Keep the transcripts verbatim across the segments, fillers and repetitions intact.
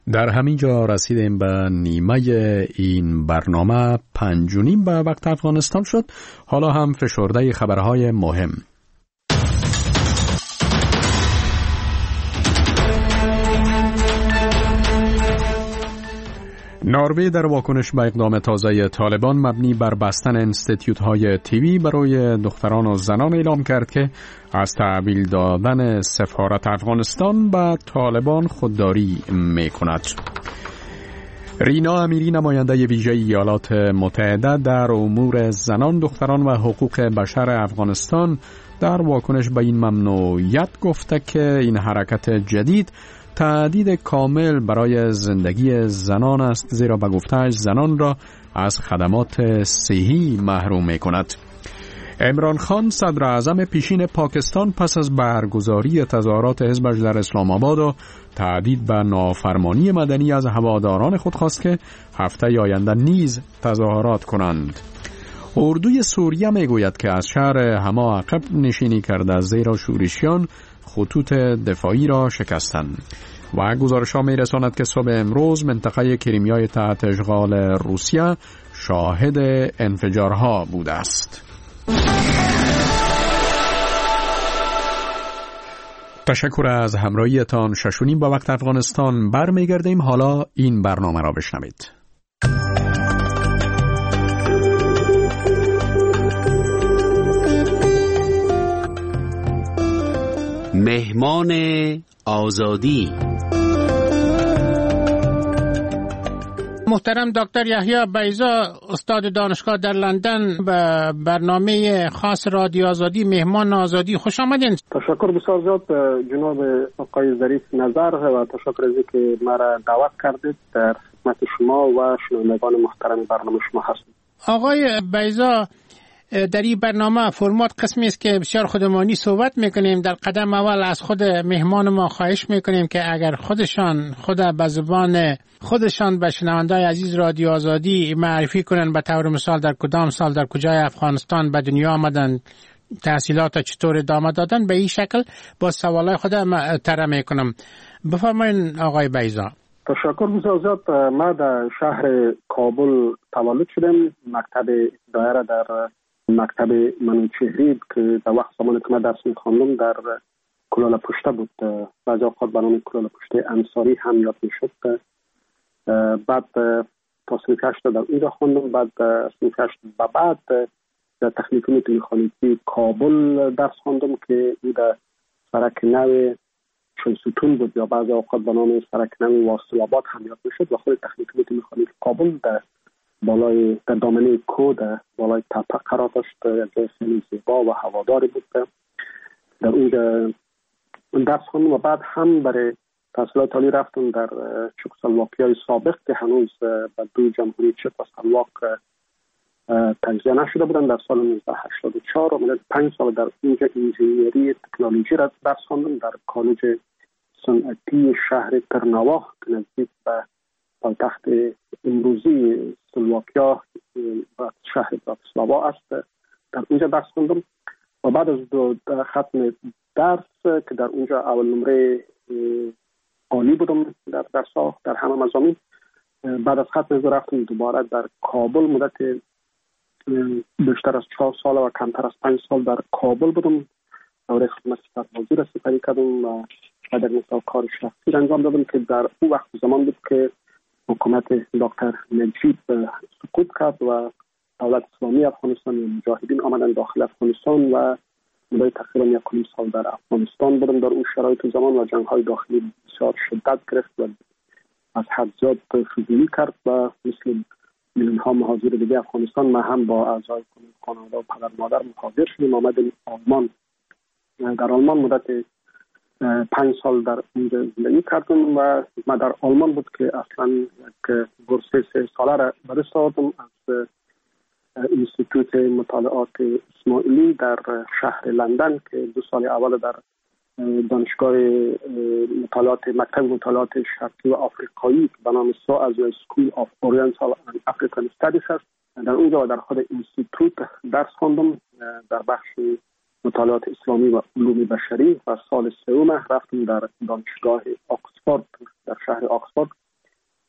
در همین جا رسیدیم به نیمه این برنامه. پنج و نیم به وقت افغانستان شد. حالا هم فشرده خبرهای مهم. نروژ در واکنش به اقدام تازه طالبان مبنی بر بستن انستیتیوت‌های تیوی برای دختران و زنان اعلام کرد که از تحویل دادن سفارت افغانستان به طالبان خودداری می‌کند. رینا امیری، نماینده ویژه ایالات متحده در امور زنان، دختران و حقوق بشر افغانستان، در واکنش به این ممنوعیت گفته که این حرکت جدید تهدید کامل برای زندگی زنان است، زیرا به گفته‌اش زنان را از خدمات صحی محروم می‌کند. عمران خان، صدر اعظم پیشین پاکستان، پس از برگزاری تظاهرات حزبش در اسلام آباد و تهدید به نافرمانی مدنی از هواداران خود خواست که هفته آینده نیز تظاهرات کنند. اردوی سوریه میگوید که از شهر حما عقب نشینی کرده، زیرا شورشیان خطوط دفاعی را شکستند. و گزارش ها می رساند که صبح امروز منطقه کریمیای تحت اشغال روسیه شاهد انفجارها بوده است. تشکر از همراهیتان. شش و نیم با وقت افغانستان برمیگردیم. حالا این برنامه را بشنوید. مهمان آزادی. محترم دکتر یحیی بیضا، استاد دانشگاه در لندن، به برنامه خاص رادیو آزادی مهمان آزادی خوش آمدین. تشکر بسیار زیاد جناب آقای ظریف نظر و تشکر از اینکه مرا دعوت کردید. در خدمت شما و شنوندگان محترم برنامه شما هستم. آقای بیضا، در این برنامه فرمات قسمی است که بسیار خودمانی صحبت میکنیم. در قدم اول از خود مهمان ما خواهش میکنیم که اگر خودشان خود به زبان خودشان به شنوندای عزیز رادیو آزادی معرفی کنن، به طور مثال در کدام سال در کجای افغانستان به دنیا آمدن، تحصیلات چطور ادامه دادن، به این شکل با سوالای خود طرح میکنم. بفرمایید آقای بیضا. تشکر بسیار زیاد. ما در شهر کابل تولد شدم. مکتب دایره در مکتب منوچهری که در وقت زمانی که من درس می‌خواندم در کلاله پشته بود، بعضی اوقات به نام کلاله پشته انصاری هم یاد میشد. بعد تا صنف هشت در اونجا خواندم. بعد صنف هشت و بعد در تکنیک میخانیکی کابل درس خواندم که این در سرک نو چون ستون بود یا بعضی اوقات به نام سرک نو واصل آباد هم یاد میشد. و خود تکنیک میخانیک کابل در بالای در دامنه کو در بالای تپه قرار داشت. جای خیلی زیبا و هواداری بود. در اونجا درس خواندم و بعد هم برای تحصیلات عالی رفتم در چکسلواکیای سابق که هنوز به دو جمهوری چک و سلواک تجزیه نشده بودن. در سال نوزده هشتاد و چهار و پنج سال در اونجا انجینیری تکنولوژی را درس خواندم در کالج صنعتی شهر ترناوا که نزدیک به پایتخت امروزی سلواکیا و شهر براتسلاوا است. در اونجا درس خوندم و بعد از دو ختم درس که در اونجا اول نمره عالی بودم در درس‌ها در همه مضامین، بعد از ختم رفتم دوباره در کابل. مدت بیشتر از چهار سال و کمتر از پنج سال در کابل بودم. دوره خدمت سربازی را سپری کردم و در مثال کار شخصی انجام دادم که در اون وقت زمان بود که حکومت دکتر نجیب سقوط کرد و دولت اسلامی افغانستان و مجاهدین آمدن داخل افغانستان و برای تقریبا یک و سال در افغانستان بودم. در اون شرایط زمان و جنگ‌های داخلی بسیار شدت گرفت و از حد زیاد فضولی کرد و مثل میلیون‌ها مهاجر دیگه افغانستان ما هم با اعضای خانواده و پدر مادر مهاجر شدیم. آمدیم آلمان. در آلمان مدت پنج سال در اونجا زندگی کردم و من در آلمان بود که اصلا یک بورس سه ساله را به دست آوردم از انستیتوت مطالعات اسماعیلی در شهر لندن که دو سال اول در دانشگاه مطالعات مکتب مطالعات شرقی و آفریقایی به نام سو از اسکول آف اورینتال اند افریکن استادیز است. در اونجا و در خود انستیتوت درس خواندم در بخش مطالعات اسلامی و علوم بشری و سال سوم رفتم در دانشگاه آکسفورد در شهر آکسفورد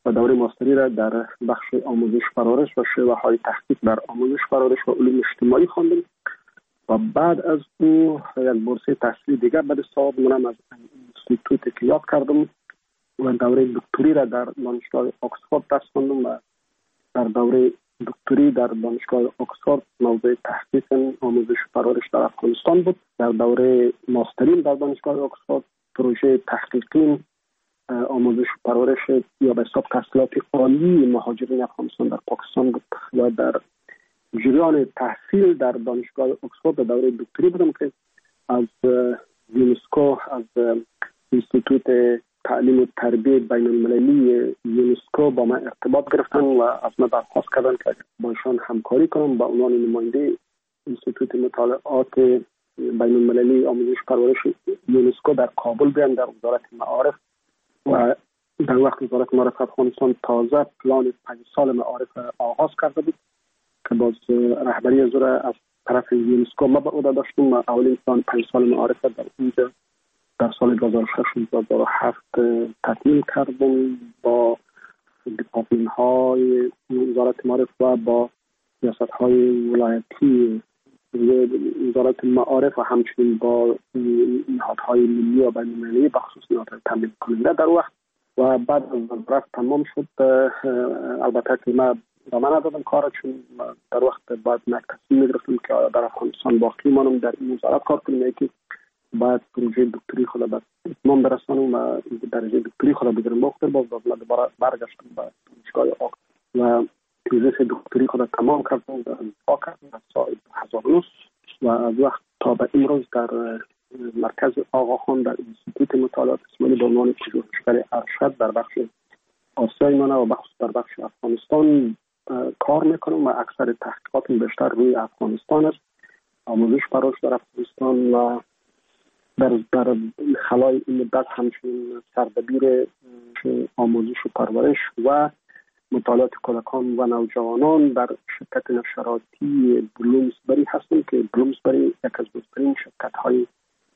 و دوره ماستری را در بخش آموزش پرورش و شیوه های تحقیق در آموزش پرورش و علوم اجتماعی خواندم و بعد از او یک بورسه تحصیلی دیگر به دست آوردم از اینستیتوتی که یاد کردم و دوره دکتری را در دانشگاه آکسفورد درس خواندم و در دوره دکتری در دانشگاه آکسفورد موضوع تحقیق آموزش پرورش در افغانستان بود. در دوره ماسترین در دانشگاه آکسفورد پروژه تحقیقی آموزش پرورش یا به حساب تحصیلات عالی مهاجرین افغانستان در پاکستان بود و در جریان تحصیل در دانشگاه آکسفورد در دوره دکتری بودم که از یونسکو، از اینستیتوت تعلیم و تربیت بین المللی یونسکو با من ارتباط گرفتن و از من درخواست کردن که با ایشان همکاری کنم با عنوان نماینده اینستیتوت مطالعات بین المللی آموزش پرورش یونسکو در کابل بیام در وزارت معارف. و در وقت وزارت معارف افغانستان تازه پلان پنج سال معارف آغاز کرده بود که باز رهبری از را از طرف یونسکو ما به عهده داشتم و اولین پلان پنج سال معارف در اینجا در سال دو هزار و شش تا دو هزار و هفت تکمیل کردم با دیپارتمان های وزارت معارف و با ریاست های ولایتی وزارت معارف و همچنین با نهادهای ملی و بین المللی بخصوص نهادهای تامین کننده در وقت. و بعد از وزارت تمام شد البته که ما ادامه ندادم کار، چون در وقت بعد من تصمیم می‌گرفتم که در افغانستان باقی مانم در این وزارت کار کنم، یکی بعد پروژه دکتری خود به اتمام برسانم و درجه دکتری خود بگیرم. باختر باز دوباره برگشتم به دانشگاه آکسفورد و تیزیس دکتری خود تمام کردم در انتفاع کردم در سال دو هزار و نه و از وقت تا به امروز در مرکز آقاخان در اینستیتوت مطالعات اسلامی به عنوان پژوهشگر ارشد در بخش آسیای میانه و بخصوص در بخش افغانستان کار میکنم و اکثر تحقیقاتم بیشتر روی افغانستان است، آموزش پرورش در افغانستان و در در خلای این مدت همچنین سردبیر آموزش و پرورش و مطالعات کودکان و نوجوانان در شرکت نشراتی بلومزبری هستم که بلومزبری یک از بزرگترین شرکت های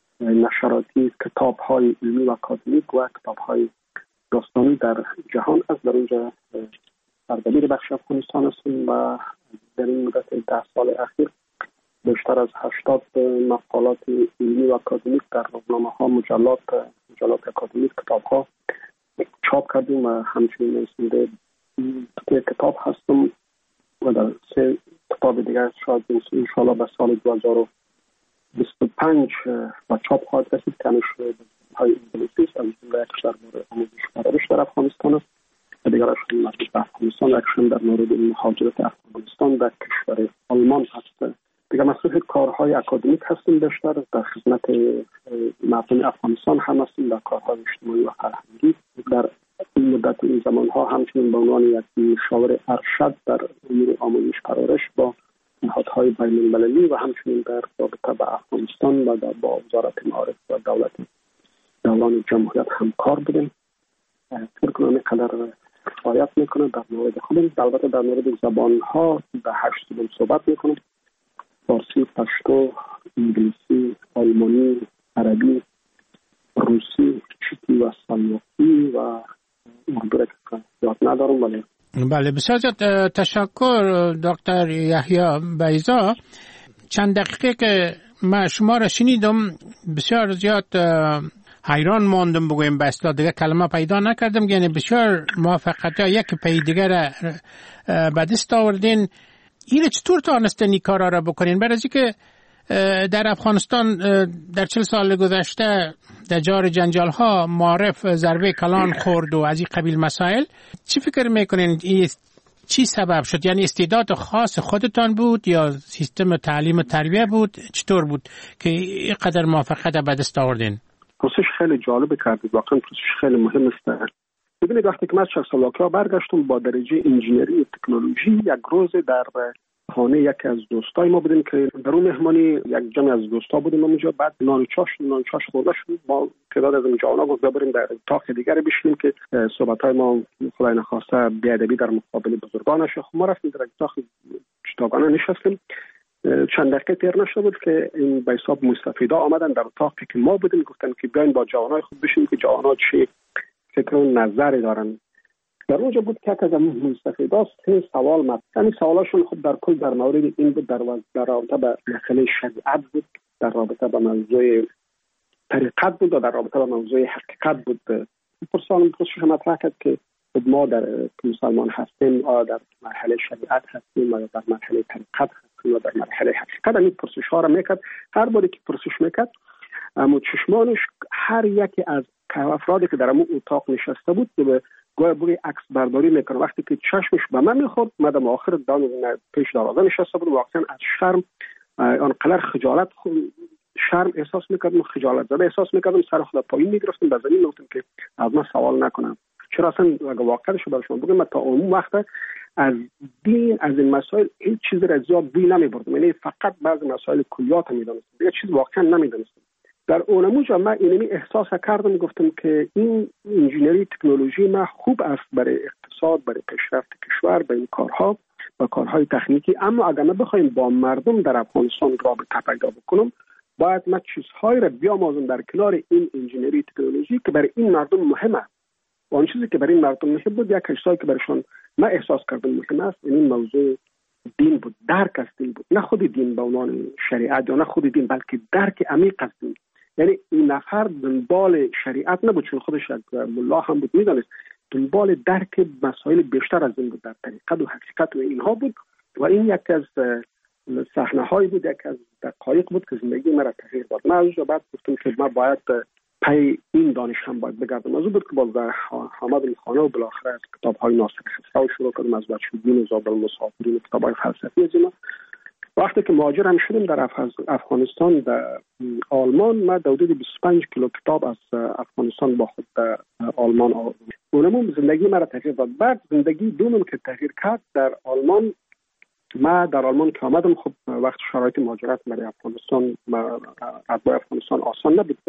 نشراتی کتاب های علمی و اکادمیک و کتاب های داستانی در جهان است. در اونجا سردبیر بخش افغانستان هستم و در این مدت ده سال اخیر بیشتر از هشتاد مقالات علمی و اکادمیک در روزنامه ها، مجلات مجلات اکادمیک، کتاب ها چاپ کردیم و همچنین نویسنده یک کتاب هستم و در سه کتاب دیگر شاید انشاءالله به سال دو هزار و بیست و پنج و چاپ خواهد رسید که نشر های انگلیسی است. از جمله یکیش در مورد آموزش پرورش در افغانستان است و دیگرش مربوط به افغانستان، یکیش در مورد مهاجرت افغانستان در کشور آلمان است. دیگر مسئول کارهای اکادمیک هستیم، بیشتر در خدمت مردم افغانستان هم هستیم در کارهای اجتماعی و فرهنگی. در این مدت این زمان ها همچنین به عنوان یک مشاور ارشد در امور آموزش پرورش با نهادهای بین المللی و همچنین در رابطه با افغانستان و در با وزارت معارف و دولت دوران جمهوریت همکار بودیم. فکر کنم قدر رعایت میکنه در مورد خودم. البته در مورد زبان ها به هشت زبان صحبت میکنم: فارسی، پشتو، انگلیسی، آلمانی، عربی، روسی، چکی و سلماکی و اردو را که یاد ندارم. ولی بله، بسیار زیاد تشکر دکتر یحیی بیضا. چند دقیقه که من شما را شنیدم بسیار زیاد حیران ماندم، بگویم به اصطلاح دیگه کلمه پیدا نکردم. یعنی بسیار موفقیت ها یک پی دیگر به دست آوردین. این چطور تانستین این کارا را بکنین؟ برای اینکه در افغانستان در چهل سال گذشته در جار جنجال ها معارف ضربه کلان خورد و از این قبیل مسائل. چی فکر میکنین چی سبب شد؟ یعنی استعداد خاص خودتان بود یا سیستم تعلیم و تربیه بود؟ چطور بود که اینقدر موفقیت به دست آوردین؟ پرسش خیلی جالب کردید، واقعا پرسش خیلی مهم است. ببینید وقتی که من از چکسلواکیا برگشتم با درجه انجینری تکنولوژی، یک روز در خانه یکی از دوستای ما بودیم که در اون مهمانی یک جمع از دوستا بودیم اونجا. بعد نان و چاش نان و چاش خورده شد، ما تعداد از جوانا گفت بریم در اتاق دیگری بشینیم که صحبت‌های ما خدای نخواسته بی‌ادبی در مقابل بزرگان نشه. خب ما رفتیم در اتاق چتاگانه نشستیم. چند دقیقه تیر نشده بود که این به حساب مستفیدا آمدن در اتاقی که ما بودیم، گفتن که بیاین با جوانای خود بشینیم که جوانا چه فکر و نظری دارن. در اونجا بود که یک از مستفیدان سه سوال مطرح. سوالاشون خود در کل در مورد این بود، در در رابطه با مسئله شریعت بود، در رابطه با موضوع طریقت بود و در رابطه با موضوع حقیقت بود. پرسان پرسش مطرح کرد که ما در مسلمان هستیم، آیا در مرحله شریعت هستیم یا در مرحله طریقت هستیم یا در مرحله حقیقت. این پرسش ها را میکرد. هر باری که پرسش میکرد اما چشمانش هر یکی از افرادی که در اون اتاق نشسته بود به گویا بوی عکس برداری میکنه. وقتی که چشمش به من میخورد، من در آخر دان پیش دروازه نشسته بود، واقعا از شرم آنقدر خجالت شرم احساس میکردم، خجالت زده احساس میکردم، سر خود پایین میگرفتم، به زمین میگفتم که از من سوال نکنم. چرا اصلا اگه واقعا شو برشون بگم، من تا اون وقت از دین، از این مسائل هیچ چیزی را زیاد بوی نمیبردم، یعنی فقط بعضی مسائل کلیات میدونستم، دیگه چیز واقعا نمیدونستم. در اونموجا من اینمی احساس کردم، گفتم که این انجینری تکنولوژی ما خوب است برای اقتصاد، برای پیشرفت کشور، برای این کارها و کارهای تکنیکی، اما اگر ما بخوایم با مردم در افغانستان رابطه پیدا بکنم، باید ما چیزهایی را بیاموزم در کنار این انجینری تکنولوژی که برای این مردم مهمه. و اون چیزی که برای این مردم مهم بود، یک چیزی که برایشون ما احساس کردم مهم است، این موضوع دین بود، درک از دین بود، نه خود دین به عنوان شریعت یا نه خود دین، بلکه درک عمیق از دین. یعنی این نفر دنبال شریعت نبود، چون خودش یک ملا هم بود، میدانست دنبال درک مسائل بیشتر از این بود، در طریقت و حقیقت و اینها بود. و این یک از صحنه هایی بود، یک از دقایق بود که زندگی مرا تغییر داد. من از بعد گفتم که من باید پی این دانش هم باید بگردم. از اون بود که باز در حامد خانه و بالاخره از کتاب های ناصر خسرو شروع کردم، از بچگی و زابل مسافرین، کتاب های فلسفی از اینا. وقتی که مهاجر هم شدم در افغانستان، در آلمان، من حدود بیست و پنج کیلو کتاب از افغانستان با خود در آلمان آوردم. اونم زندگی مرا تغییر داد. بعد زندگی دومم که تغییر کرد در آلمان، ما در آلمان که آمدم، خب وقت شرایط مهاجرت برای افغانستان، اتباع افغانستان آسان نبود،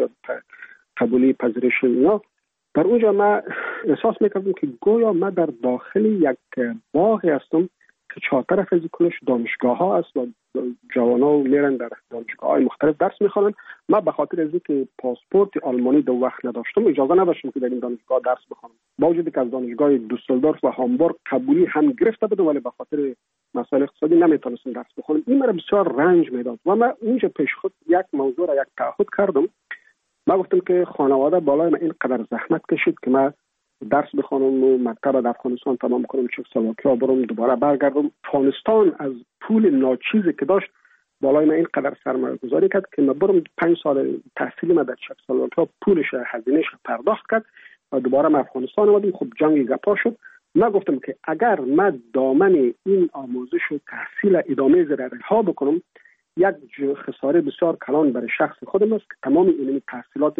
قبولی پذیرش اینا. در اونجا ما احساس میکردم که گویا ما در داخل یک باغی هستم که چهار طرف از کلش دانشگاه ها است و جوانا میرن در دانشگاه های مختلف درس میخوانن. ما به خاطر از اینکه پاسپورت آلمانی دو وقت نداشتم، اجازه نداشتم که در این دانشگاه درس بخوانم، با وجودی که از دانشگاه دوسلدورف و هامبورگ قبولی هم گرفته بودم، ولی به خاطر مسائل اقتصادی نمیتونستم درس بخونم. این مرا بسیار رنج میداد و من اونجا پیش خود یک موضوع را یک تعهد کردم. من گفتم که خانواده بالای من اینقدر زحمت کشید که من درس بخونم و مکتب در افغانستان تمام کنم، چکسلواکیا برم، دوباره برگردم. افغانستان از پول ناچیزی که داشت بالای من اینقدر سرمایه گذاری کرد که من برم پنج سال تحصیل من در چکسلواکیا پولش هزینه‌اش پرداخت کرد و دوباره من افغانستان اومدم. خب جنگ گپا شد. من گفتم که اگر من دامن این آموزش و تحصیل ادامه زره ها بکنم، یک خساره بسیار کلان برای شخص خودم است که تمام این تحصیلات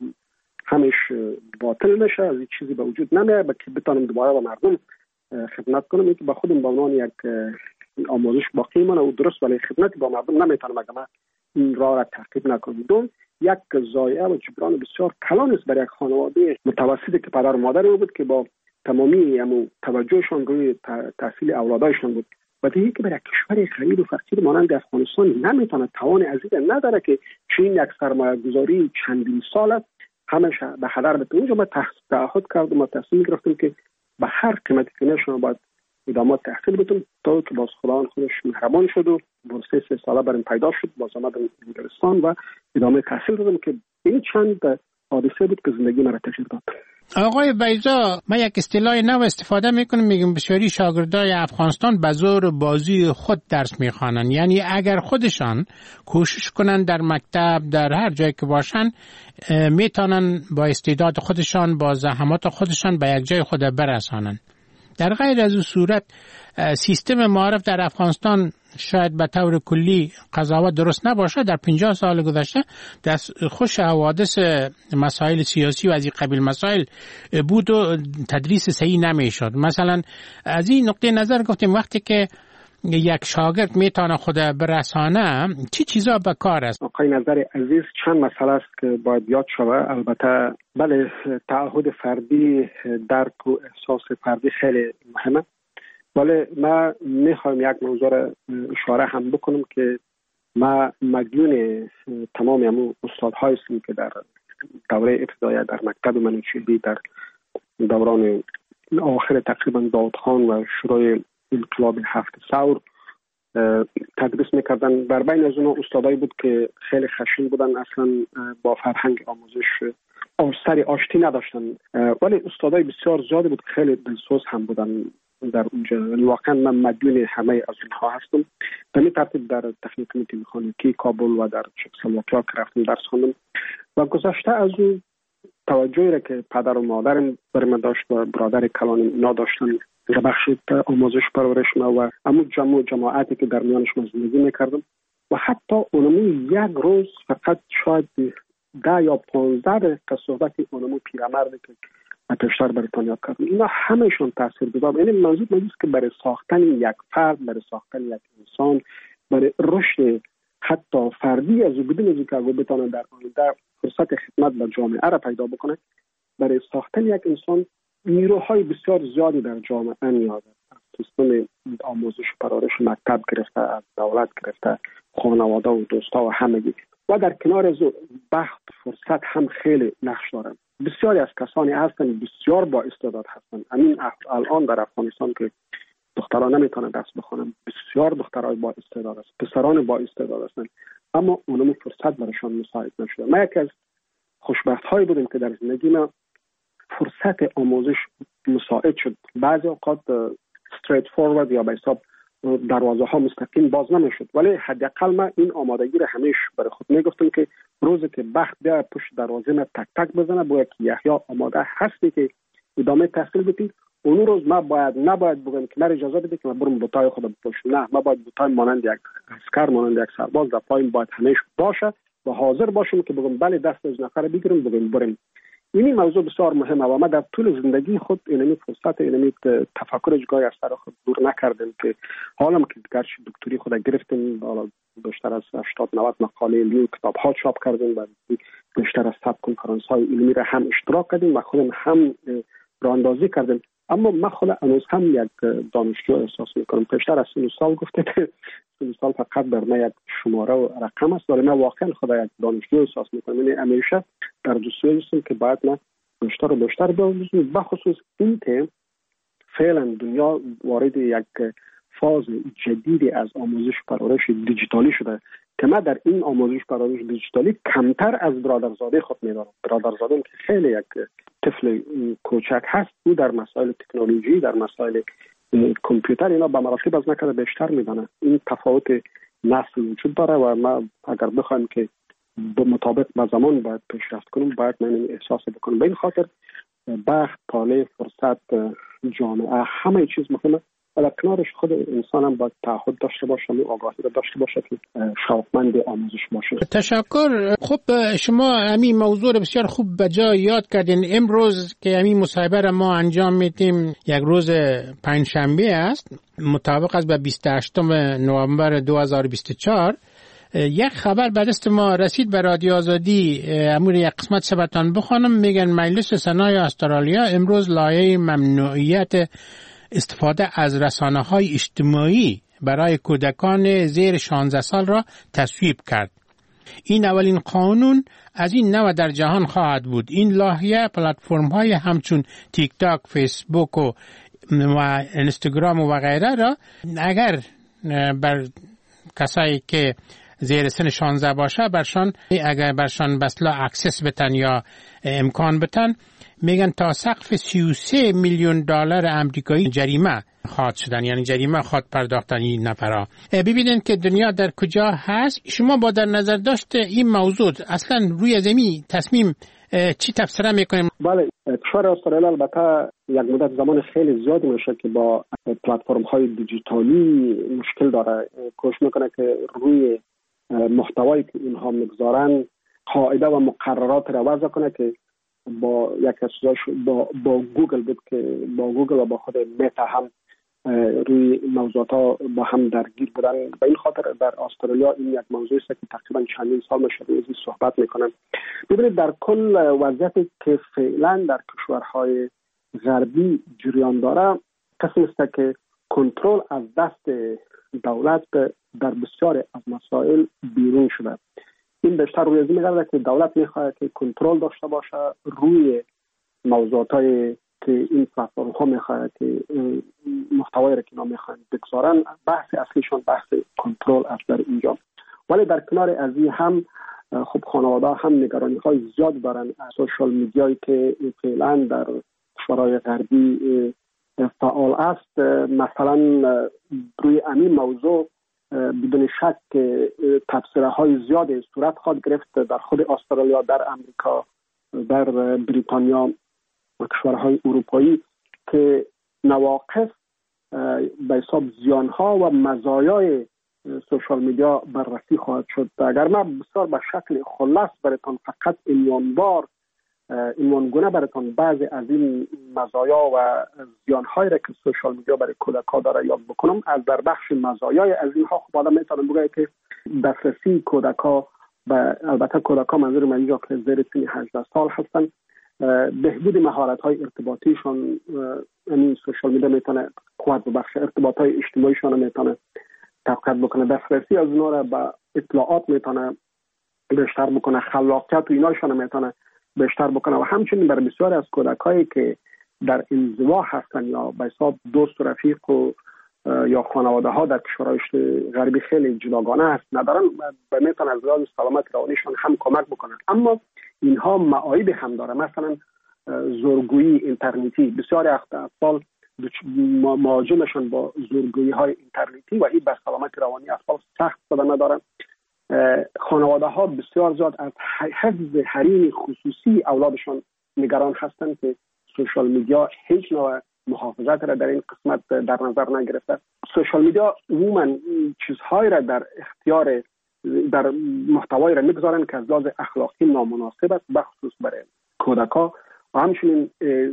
همش باطل نشه، از این چیزی به وجود نمیاد که بتونم دوباره با مردم خدمت کنم. این که با خودم به عنوان یک آموزش باقی مانه و درست، ولی خدمت با مردم نمیتونم اگر من این راه را تعقیب نکنم. دوم، یک ضایعه و جبران بسیار کلان است برای یک خانواده متوسطی که پدر و مادر بود که با تمامی امو توجهشان روی تحصیل اولادایشان بود. و دیگه که برای کشور غریب و فقیر مانند افغانستان نمیتونه توان عزیز نداره که چین یک سرمایه گذاری چندین سال همش به هدر بده. اونجا ما تعهد کردم و تصمیم گرفتیم که به هر قیمتی که نشه باید ادامه تحصیل بدیم، تا که باز خداوند خودش مهربان شد و بورس سه ساله برام پیدا شد، باز آمدم انگلستان و ادامه تحصیل دادم که این چند حادثه بود که زندگی مرا تغییر داد. آقای بیضا، ما یک اصطلاح نو استفاده میکنیم، میگیم بسیاری شاگردای افغانستان به زور بازی خود درس میخوانن. یعنی اگر خودشان کوشش کنن در مکتب، در هر جایی که باشن، میتونن با استعداد خودشان، با زحمات خودشان به یک جای خود برسانن. در غیر از این صورت سیستم معارف در افغانستان شاید به طور کلی قضاوت درست نباشه. در پنجاه سال گذشته دست خوش حوادث مسائل سیاسی و از این قبیل مسائل بود و تدریس صحیح نمیشد. مثلا از این نقطه نظر گفتیم وقتی که یک شاگرد میتونه خود برسانه، چی چیزا به کار است؟ آقای نظر عزیز، چند مسئله است که باید یاد شود. البته بله، تعهد فردی، درک و احساس فردی خیلی مهمه، ولی ما میخوایم یک موضوع را اشاره هم بکنم که ما مدیون تمام همون استادهایی هستیم که در دوره ابتدایی در مکتب منوچهری، در دوران آخر تقریبا داود خان و شروع انقلاب هفت ثور تدریس میکردن. در بین از اونها استادایی بود که خیلی خشن بودن، اصلا با فرهنگ آموزش سری آشتی نداشتن، ولی استادای بسیار زیادی بود، خیلی دلسوز هم بودن در اونجا. واقعا من مدیون همه از اینها هستم. به این ترتیب در تکنیک مکانیکی کابل و در چکسلواکیا که رفتم درس خواندم و گذشته از اون توجهی را که پدر و مادرم برای من داشت و برادر کلانم اینا داشتن در بخش آموزش پرورش ما و همون جمع جماعتی که در میانش من زندگی میکردم و حتی اونمون یک روز فقط شاید ده یا پانزده دقیقه صحبت اونمون پیرمردی که پیشتر بریتانیا کردم، اینا همهشون تاثیر گذار. یعنی منظور من که برای ساختن یک فرد، برای ساختن یک انسان، برای رشد حتی فردی از او بدون از که او بتونه در آینده فرصت خدمت به جامعه را پیدا بکنه، برای ساختن یک انسان نیروهای بسیار زیادی در جامعه نیاز است. سیستم آموزش پرورش مکتب گرفته، از دولت گرفته، خانواده و دوستا و همگی. و در کنار از بخت فرصت هم خیلی نقش دارن. بسیاری از کسانی هستند بسیار با استعداد هستند. همین الان در افغانستان که دختران نمیتونن درس بخونن، بسیار دخترای با استعداد است، پسران با استعداد هستند، اما اونم فرصت برایشان مساعد نشده. ما یکی از خوشبخت هایی بودیم که در زندگی ما فرصت آموزش مساعد شد. بعضی اوقات استریت فورورد یا به حساب دروازه ها مستقیم باز نمیشد، ولی حداقل من این آمادگی را همیشه برای خود میگفتم که روزی که بخت بیا پشت دروازه من تک تک بزنه، باید که یحیی آماده هستی که ادامه تحصیل بدی. اون روز ما باید نباید بگم که من اجازه بده که من برم بوتای خودم بپوشم، نه، ما باید بوتای مانند یک عسکر، مانند یک سرباز در پایم باید همیشه باشه و حاضر باشم که بگم بله دست از نفر بگیرم بگم بریم. این موضوع بسیار مهمه و ما در طول زندگی خود اینمی فرصت اینمی تفکر جگای از سر خود دور نکردیم که حالا که گرچه دکتری خود گرفتیم، حالا بیشتر از هشتاد نود مقاله علمی و کتاب ها چاپ کردیم و بیشتر از صد کنفرانس های علمی را هم اشتراک کردیم و خودم هم راهاندازی کردیم، اما من خود هنوز هم یک دانشجو احساس میکنم. بیشتر از سی سال گفته که سی سال فقط در من یک شماره و رقم است، ولی من واقعا خود یک دانشجو احساس میکنم. یعنی همیشه در جستجوی هستم که باید من بیشتر و بیشتر بآموزم، بخصوص این که فعلا دنیا وارد یک فاز جدیدی از آموزش پرورش دیجیتالی شده که من در این آموزش پرورش دیجیتالی کمتر از برادرزاده خود میدارم. برادرزاده که خیلی یک طفل کوچک هست، او در مسائل تکنولوژی، در مسائل کامپیوتر اینا به مراتب از نکرده بیشتر میدانه. این تفاوت نسل وجود داره و ما اگر بخوایم که به مطابق با زمان باید پیشرفت کنیم، باید من احساس بکنم. به این خاطر بخت، طالع، فرصت، جامعه، همه چیز مهمه. ولی کنارش خود انسان هم باید تعهد داشته باشه و آگاهی را داشته باشه که شوقمند آموزش باشه. تشکر. خب شما همین موضوع رو بسیار خوب به جا یاد کردین. امروز که همین مصاحبه را ما انجام میدیم یک روز پنجشنبه است، مطابق است به بیست و هشتم نوامبر دو هزار و بیست و چهار. یک خبر به دست ما رسید به رادیو آزادی، امور یک قسمت سبتان بخوانم. میگن مجلس سنای استرالیا امروز لایحه ممنوعیت استفاده از رسانه‌های اجتماعی برای کودکان زیر شانزده سال را تصویب کرد. این اولین قانون از این نوع در جهان خواهد بود. این لایحه پلتفرم‌های همچون تیک تاک، فیسبوک و, و اینستاگرام و غیره را اگر بر کسایی که زیر سن شانزده باشه برشان اگر برشان بسلا اکسس بتن یا امکان بتن، میگن تا سقف سی و سه میلیون دلار آمریکایی جریمه خواهد شدن، یعنی جریمه خواهد پرداختن این نفرها. ببینید که دنیا در کجا هست. شما با در نظر داشت این موضوع اصلا روی زمین تصمیم چی تفسیر میکنیم؟ بله، کشور استرالیا البته یک مدت زمان خیلی زیادی میشه که با پلتفرم های دیجیتالی مشکل داره، کوشش میکنه که روی محتوایی که اینها میگذارن قاعده و مقررات را وضع کنه که با یک از با با گوگل بود که با گوگل و با خود متا هم روی موضوعات ها با هم درگیر بودن. به این خاطر در استرالیا این یک موضوعی است که تقریبا چندین سال میشه روی این صحبت میکنن. ببینید در کل وضعیتی که فعلا در کشورهای غربی جریان داره، کسی است که کنترل از دست دولت در بسیار از مسائل بیرون شده. این بیشتر روی از این میگرده که دولت میخواد که کنترل داشته باشه روی موضوعات های که این پلتفرم ها میخواد که محتوایی را که اینا میخوان بگذارن، بحث اصلیشون بحث کنترل است در اینجا. ولی در کنار از این هم خب خانواده هم نگرانی های زیاد دارن از سوشال میدیایی که فعلا در کشورهای غربی فعال است. مثلا روی همین موضوع بدون شک تبصره های زیاد صورت خواهد گرفت در خود استرالیا، در امریکا، در بریتانیا و کشورهای اروپایی که نواقص به حساب زیانها و مزایای سوشال میدیا بررسی خواهد شد. اگر من بسیار به شکل خلاص براتون فقط عنوانوار عنوانگونه براتون بعضی از این مزایا و زیانهایی را که سوشال میدیا برای کودک‌ها داره یاد بکنم، از در بخش مزایای از اینها خب آدم میتونه بگه که دسترسی کودک‌ها، و البته کودک‌ها منظور من اینجا که زیر سن هجده سال هستن، بهبود مهارت‌های ارتباطیشون، یعنی سوشال میدیا میتونه قوت ببخش ارتباط‌های اجتماعیشون میتونه تقویت بکنه، دسترسی از اونها را به اطلاعات میتونه بیشتر بکنه، خلاقیت و ایناشون میتونه بیشتر بکنه. و همچنین برای بسیاری از کودکایی که در انزوا هستن یا به حساب دوست و رفیق و یا خانواده ها در کشورهای غربی خیلی جداگانه هست ندارن، و میتونه از لحاظ سلامت روانیشون هم کمک بکنن. اما اینها معایب هم داره، مثلا زورگویی اینترنتی. بسیاری اطفال مواجهشون با زورگویی های اینترنتی و این به سلامت روانی اطفال سخت صدمه داره. خانواده ها بسیار زیاد از حفظ حریم خصوصی اولادشان نگران هستند که سوشال میدیا هیچ نوع محافظت را در این قسمت در نظر نگرفته. سوشال میدیا عموما چیزهایی را در اختیار در محتوایی را میگذارن که از لحاظ اخلاقی نامناسب است، بخصوص برای کودک‌ها. و همچنین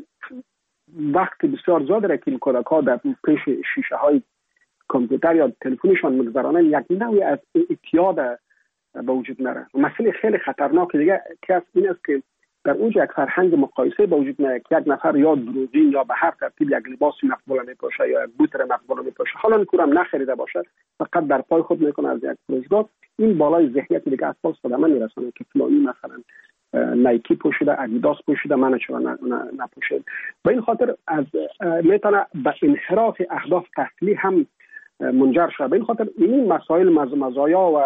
وقت بسیار زیاد را که این کودک‌ها در پیش شیشه های کامپیوتر یا تلفنشان میگذارن، یک نوعی از اعتیاد به وجود میاره. مسئله خیلی خطرناک دیگه که از این است که در اونجا یک فرهنگ مقایسه به وجود میاد که یک نفر یا دروغین یا به هر ترتیب یک لباس مقبول میپوشه یا یک بوت مقبول میپوشه، حالا کورم نخریده باشه، فقط در پای خود میکنه از یک فروشگاه، این بالای ذهنیت دیگه اطفال صدمه میرسونه که فلانی مثلا نایکی پوشیده، ادیداس پوشیده، من چرا نپوشید. به این خاطر از میتونه به انحراف اهداف تحصیلی هم منجر شده. به این خاطر این مسائل مزایا و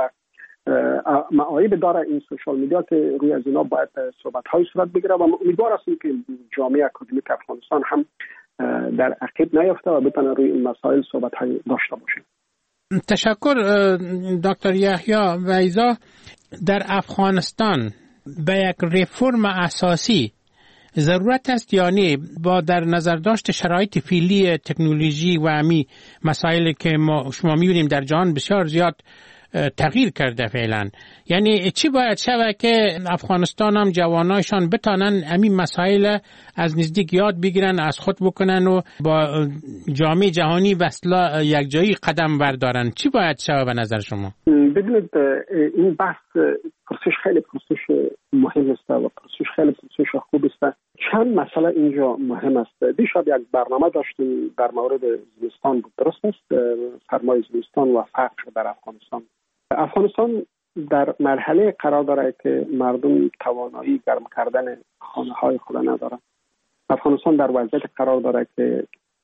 معایب داره این سوشال میدیا که روی از اینا باید صحبت‌های صورت بگیره و امیدوار هستیم که جامعه اکادمیک افغانستان هم در عقب نیفته و بتونه روی این مسائل صحبت‌های داشته باشه. تشکر دکتر یحیی ویزا. در افغانستان به یک ریفرم اساسی ضرورت است یا نه، با در نظر داشت شرایط فعلی تکنولوژی و امی مسائلی که ما شما می‌بینیم در جهان بسیار زیاد تغییر کرده فعلا؟ یعنی چی باید شود که افغانستان هم جوانایشان بتانن همین مسائل از نزدیک یاد بگیرن، از خود بکنن و با جامعه جهانی وصله یک جایی قدم بردارن؟ چی باید شود به نظر شما؟ ببینید این بحث پرسش خیلی پرسش مهم است و پرسش خیلی پرسش خوب است. چند مسئله اینجا مهم است. دیشب یک برنامه داشتیم در مورد زمستان بود، درست است؟ سرمای زمستان و فقر در افغانستان. افغانستان در مرحله قرار داره که مردم توانایی گرم کردن خانه های خود ندارن. افغانستان در وضعیت قرار داره که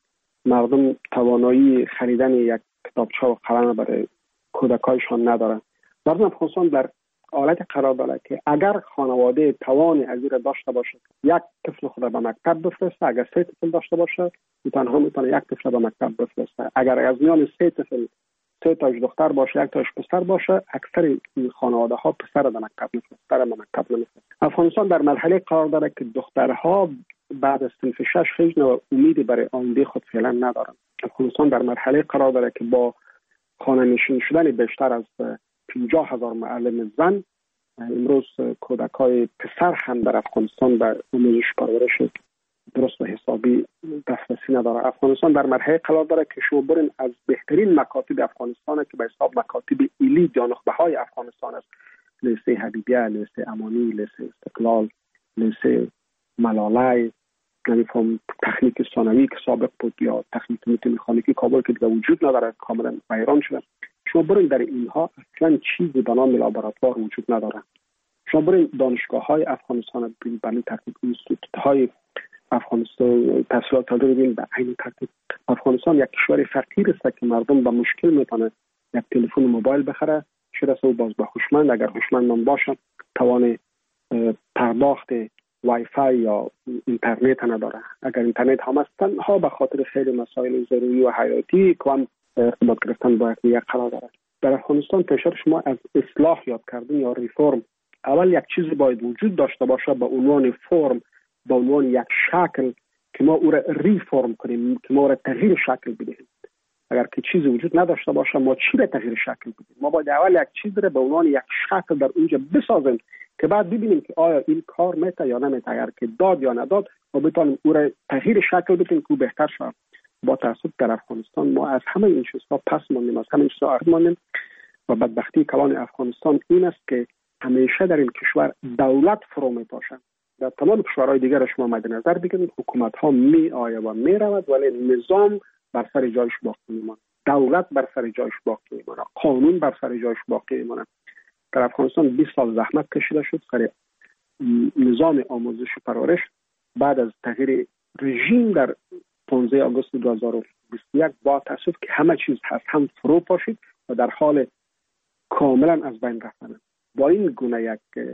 مردم توانایی خریدن یک کتابچه و قلم برای کودکایشان ندارن. مردم افغانستان در حالت قرار داره که اگر خانواده توانی از این داشته باشه یک طفل خود به مکتب بفرسته، اگر سه طفل داشته باشه تنها میتونه یک طفل به مکتب بفرسته. اگر از میان سه طفل سه تاش دختر باشه یک تاش پسر باشه، اکثر این خانواده ها پسر به مکتب میفرستن، پسر به مکتب نمیفرستن. افغانستان در مرحله قرار داره که دخترها بعد از صنف شش هیچ نوع امیدی برای آینده خود فعلا ندارن. افغانستان در مرحله قرار داره که با خانه نشین شدن بیشتر از پنجاه هزار معلم زن، امروز کودکای پسر هم در افغانستان به آموزش پرورش درست و حسابی دسترسی نداره. افغانستان در مرحله قرار داره که شما برین از بهترین مکاتب افغانستان که به حساب مکاتب ایلی یا نخبه های افغانستان است، لیسه حبیبیه، لیسه امانی، لیسه استقلال، لیسه ملالای، نمیفهم تکنیک ثانوی که سابق بود یا تکنیک مکانیکی کابل که دیگه وجود نداره، کاملا ویران شده. شما برین در اینها اصلا چیزی به نام لابراتوار وجود نداره. شما برین دانشگاه های افغانستان برین تکنیک اینستیتوت های افغانستان تحصیلات رو ببین به عین ترتیب افغانستان یک کشور فقیر است که مردم با مشکل میتونه یک تلفن موبایل بخره، چه رسه باز به هوشمند، اگر هوشمند باشه توان پرداخت وای فای یا اینترنت نداره. اگر اینترنت هم است تنها به خاطر خیلی مسائل ضروری و حیاتی که هم ارتباط گرفتن با یک قرار داره. در افغانستان پیشتر شما از اصلاح یاد کردین یا ریفرم، اول یک چیزی باید وجود داشته باشه به عنوان فرم، به عنوان یک شکل که ما او را ریفرم کنیم، که ما او را تغییر شکل بدهیم. اگر که چیزی وجود نداشته باشه ما چی را تغییر شکل بدیم؟ ما باید اول یک چیز را به عنوان یک شکل در اونجا بسازیم که بعد ببینیم که آیا این کار میته یا نمیته. اگر که داد یا نداد ما بتونیم او را تغییر شکل بدیم که بهتر شود. با تاسف در افغانستان ما از همه این چیزها پس ماندیم، از همه این چیزها عقب ماندیم و بدبختی کلان افغانستان این است که همیشه در این کشور دولت فرو میپاشد. در تمام کشورهای دیگر شما مد نظر بگیرید حکومت ها می آید و می رود ولی نظام بر سر جایش باقی میماند، دولت بر سر جایش باقی میماند، قانون بر سر جایش باقی میماند. در افغانستان بیست سال زحمت کشیده شد سر نظام آموزش و پرورش. بعد از تغییر رژیم در پانزده آگوست دو هزار و بیست و یک با تاسف که همه چیز هست هم فرو پاشید و در حال کاملا از بین رفتن. با این گونه یک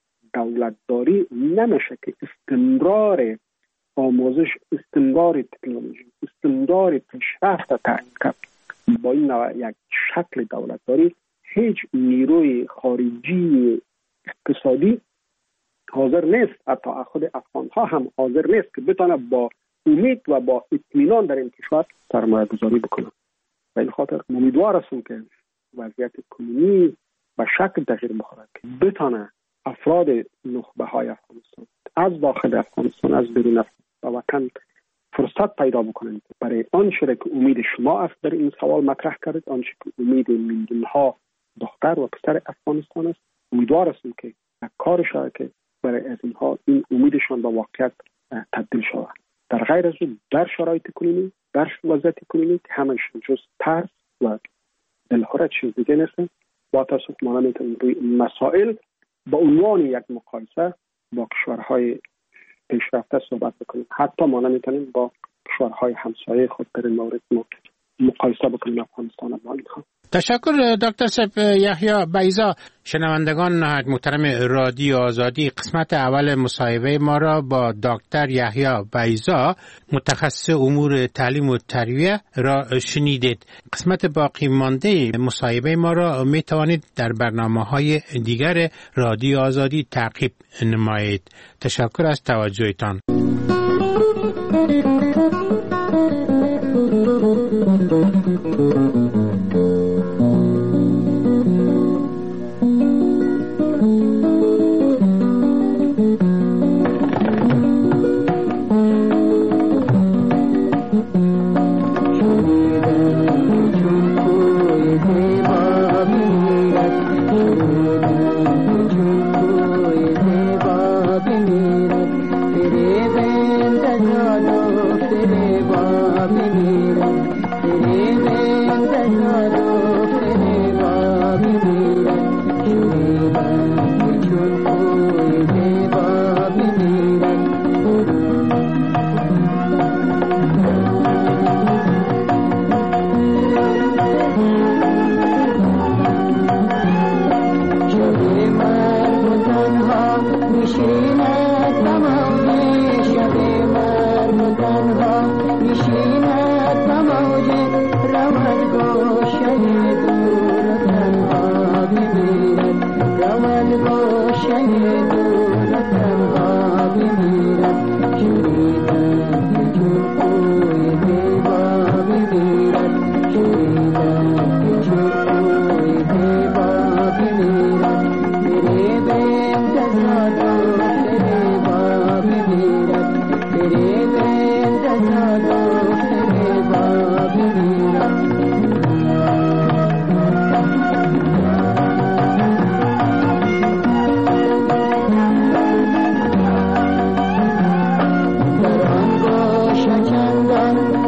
دولتداری نمیشه که استمرار آموزش، استمرار تکنولوژی، استمرار پیشرفت تعیین کرد. با این نوع یک شکل دولتداری هیچ نیروی خارجی اقتصادی حاضر نیست، حتی خود افغان ها هم حاضر نیست که بتونه با امید و با اطمینان در این کشور سرمایه گذاری بکنه. و این خاطر امیدوار هستم که وضعیت کنونی و شکل تغییر بخوره که بتونه افراد نخبه های افغانستان از داخل افغانستان از بیرون افغانستان و وطن فرصت پیدا بکنند برای آنچه که امید شما است در این سوال مطرح کردید، آنچه که امید میلیون ها دختر و پسر افغانستان است. امیدوار هستم که کار شود که برای از اینها این امیدشان به واقعیت تبدیل شود. در غیر از اون در شرایط کنونی، در وضعیت کنونی که همش جز ترس و دلخوره چیز دیگه نیست. با تاسف ما نمیتونیم روی مسائل با عنوان یک مقایسه با کشورهای پیشرفته صحبت بکنیم. حتی ما نمیتونیم با کشورهای همسایه خود در این مورد مقایسه بکنیم افغانستان با اینها. تشکر دکتر صاحب یحیی بیضا. شنوندگان نهایت محترم رادیو آزادی، قسمت اول مصاحبه ما را با دکتر یحیی بیضا متخصص امور تعلیم و تربیت را شنیدید. قسمت باقی مانده مصاحبه ما را می توانید در برنامه‌های دیگر رادیو آزادی تعقیب نمایید. تشکر از توجهتان.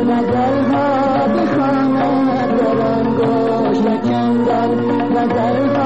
نظر